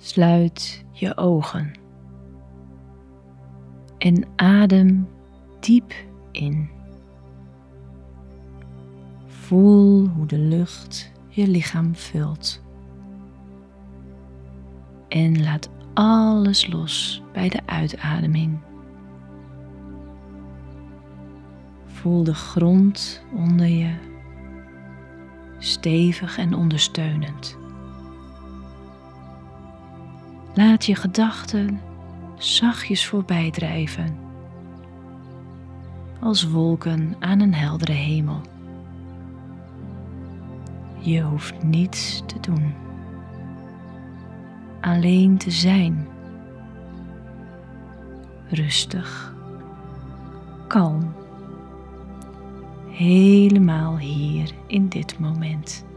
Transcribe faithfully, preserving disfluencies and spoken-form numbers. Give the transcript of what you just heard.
Sluit je ogen en adem diep in. Voel hoe de lucht je lichaam vult. En laat alles los bij de uitademing. Voel de grond onder je, stevig en ondersteunend. Laat je gedachten zachtjes voorbij drijven, als wolken aan een heldere hemel. Je hoeft niets te doen, alleen te zijn. Rustig, kalm, helemaal hier in dit moment.